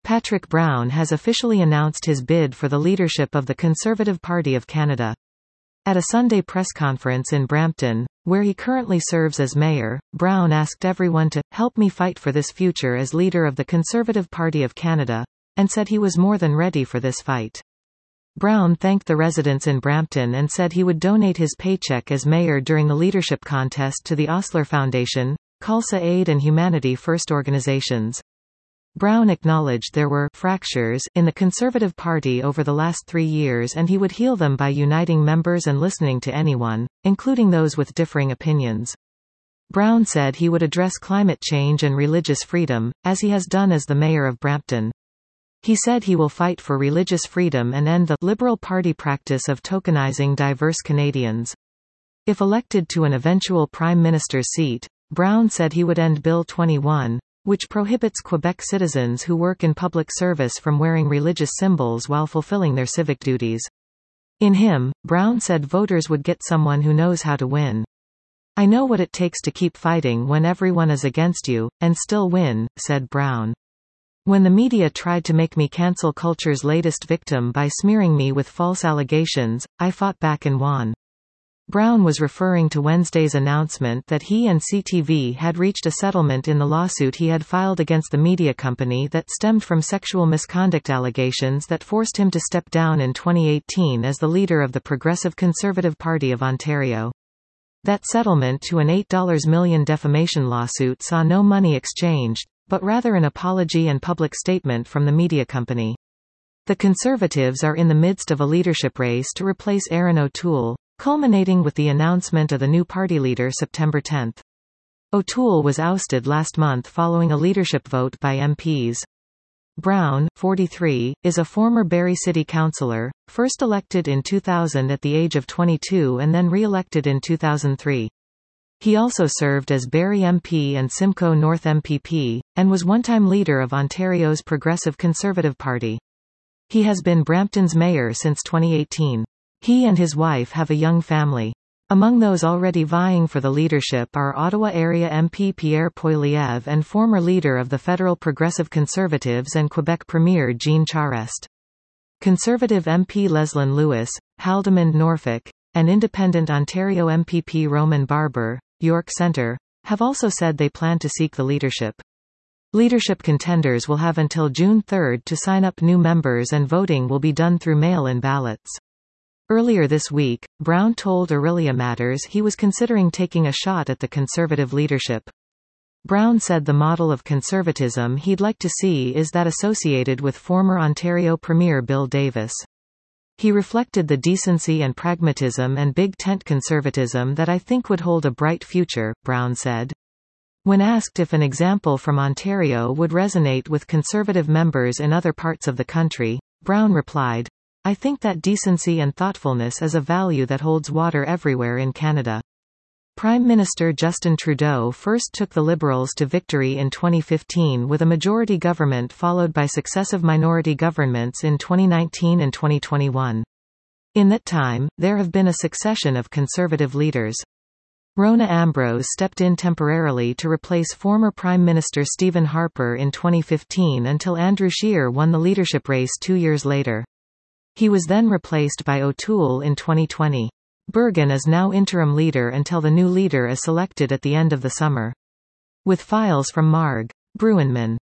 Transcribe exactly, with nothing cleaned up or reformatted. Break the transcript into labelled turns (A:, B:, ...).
A: Patrick Brown has officially announced his bid for the leadership of the Conservative Party of Canada. At a Sunday press conference in Brampton, where he currently serves as mayor, Brown asked everyone to help me fight for this future as leader of the Conservative Party of Canada, and said he was more than ready for this fight. Brown thanked the residents in Brampton and said he would donate his paycheck as mayor during the leadership contest to the Osler Foundation, Khalsa Aid and Humanity First organizations. Brown acknowledged there were fractures in the Conservative Party over the last three years and he would heal them by uniting members and listening to anyone, including those with differing opinions. Brown said he would address climate change and religious freedom, as he has done as the mayor of Brampton. He said he will fight for religious freedom and end the Liberal Party practice of tokenizing diverse Canadians. If elected to an eventual Prime Minister's seat, Brown said he would end Bill twenty-one, which prohibits Quebec citizens who work in public service from wearing religious symbols while fulfilling their civic duties. In him, Brown said voters would get someone who knows how to win. "I know what it takes to keep fighting when everyone is against you, and still win," said Brown. "When the media tried to make me cancel culture's latest victim by smearing me with false allegations, I fought back and won." Brown was referring to Wednesday's announcement that he and C T V had reached a settlement in the lawsuit he had filed against the media company that stemmed from sexual misconduct allegations that forced him to step down in twenty eighteen as the leader of the Progressive Conservative Party of Ontario. That settlement to an eight million dollars defamation lawsuit saw no money exchanged, but rather an apology and public statement from the media company. The Conservatives are in the midst of a leadership race to replace Erin O'Toole, culminating with the announcement of the new party leader September tenth. O'Toole was ousted last month following a leadership vote by M Ps. Brown, forty-three, is a former Barrie City Councillor, first elected in two thousand at the age of twenty-two and then re-elected in two thousand three. He also served as Barrie M P and Simcoe North M P P, and was one-time leader of Ontario's Progressive Conservative Party. He has been Brampton's mayor since twenty eighteen. He and his wife have a young family. Among those already vying for the leadership are Ottawa area M P Pierre Poilievre and former leader of the Federal Progressive Conservatives and Quebec Premier Jean Charest. Conservative M P Leslyn Lewis, Haldimand Norfolk, and Independent Ontario M P P Roman Barber, York Centre, have also said they plan to seek the leadership. Leadership contenders will have until June third to sign up new members and voting will be done through mail-in ballots. Earlier this week, Brown told Aurelia Matters he was considering taking a shot at the Conservative leadership. Brown said the model of conservatism he'd like to see is that associated with former Ontario Premier Bill Davis. He reflected the decency and pragmatism and big tent conservatism that I think would hold a bright future, Brown said. When asked if an example from Ontario would resonate with Conservative members in other parts of the country, Brown replied, "I think that decency and thoughtfulness is a value that holds water everywhere in Canada." Prime Minister Justin Trudeau first took the Liberals to victory in twenty fifteen with a majority government followed by successive minority governments in twenty nineteen and twenty twenty-one. In that time, there have been a succession of Conservative leaders. Rona Ambrose stepped in temporarily to replace former Prime Minister Stephen Harper in twenty fifteen until Andrew Scheer won the leadership race two years later. He was then replaced by O'Toole in twenty twenty. Bergen is now interim leader until the new leader is selected at the end of the summer. With files from Marg. Bruinman.